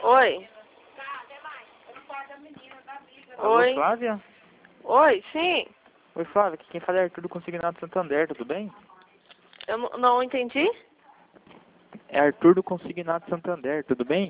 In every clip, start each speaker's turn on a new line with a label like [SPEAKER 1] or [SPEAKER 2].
[SPEAKER 1] Oi.
[SPEAKER 2] Alô,
[SPEAKER 1] Oi.
[SPEAKER 2] Flávia?
[SPEAKER 1] Oi, sim.
[SPEAKER 2] Oi, Flávia, aqui quem fala é Arthur do Consignado Santander, tudo bem?
[SPEAKER 1] Eu não entendi.
[SPEAKER 2] É Arthur do Consignado Santander, tudo bem?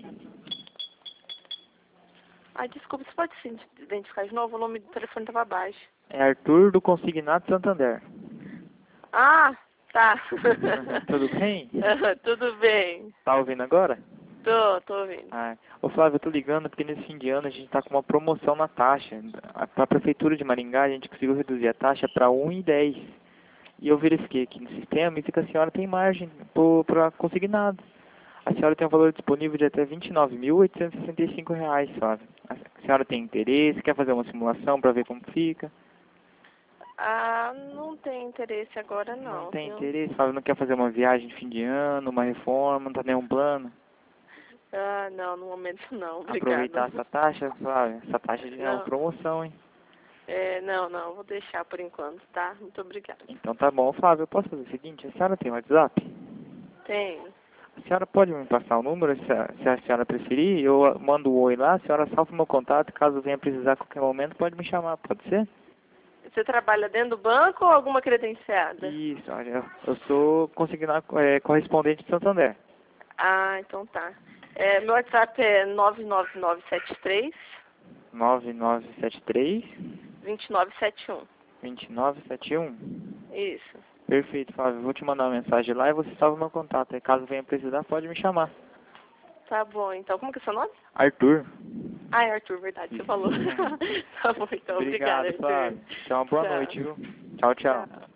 [SPEAKER 1] Ai, desculpa, você pode se identificar de novo? O nome do telefone estava baixo.
[SPEAKER 2] É Arthur do Consignado Santander.
[SPEAKER 1] Ah, tá.
[SPEAKER 2] Tudo bem?
[SPEAKER 1] Tudo bem.
[SPEAKER 2] Tá ouvindo agora?
[SPEAKER 1] Tô ouvindo.
[SPEAKER 2] Ah, ô Flávio, eu tô ligando porque nesse fim de ano a gente tá com uma promoção na taxa. Pra Prefeitura de Maringá a gente conseguiu reduzir a taxa para 1,10. E eu verifiquei aqui no sistema e vi que a senhora tem margem para consignado. A senhora tem um valor disponível de até R$ 29.865, Flávio. A senhora tem interesse? Quer fazer uma simulação para ver como fica?
[SPEAKER 1] Ah, não tem interesse agora
[SPEAKER 2] Não
[SPEAKER 1] não,
[SPEAKER 2] tem
[SPEAKER 1] viu?
[SPEAKER 2] interesse, Flávio? Não quer fazer uma viagem de fim de ano, uma reforma, não tá nenhum plano?
[SPEAKER 1] Ah, não, no momento não, obrigada.
[SPEAKER 2] Aproveitar essa taxa, Flávio? Essa taxa é uma
[SPEAKER 1] Não,
[SPEAKER 2] promoção, hein?
[SPEAKER 1] não, vou deixar por enquanto, tá? Muito obrigada.
[SPEAKER 2] Então tá bom, Flávio, eu posso fazer o seguinte, a senhora tem WhatsApp?
[SPEAKER 1] Tenho.
[SPEAKER 2] A senhora pode me passar o número, se a senhora preferir, eu mando o oi lá, a senhora salva o meu contato, caso venha precisar a qualquer momento, pode me chamar, pode ser?
[SPEAKER 1] Você trabalha dentro do banco ou alguma credenciada?
[SPEAKER 2] Isso, olha, eu sou consignado, correspondente de Santander.
[SPEAKER 1] Ah, então tá. Meu WhatsApp é 99973
[SPEAKER 2] 9973
[SPEAKER 1] 2971.
[SPEAKER 2] 2971.
[SPEAKER 1] Isso.
[SPEAKER 2] Perfeito, Flávio, vou te mandar uma mensagem lá e você salva o meu contato, aí caso venha precisar, pode me chamar.
[SPEAKER 1] Tá bom, então. Como que é seu nome?
[SPEAKER 2] Arthur.
[SPEAKER 1] Ah, é Arthur, verdade, você falou. Tá bom, então. Obrigada,
[SPEAKER 2] Obrigado,
[SPEAKER 1] Arthur.
[SPEAKER 2] Flávio. Tenha uma boa
[SPEAKER 1] Tchau.
[SPEAKER 2] noite, viu? Tchau, tchau.
[SPEAKER 1] Tchau.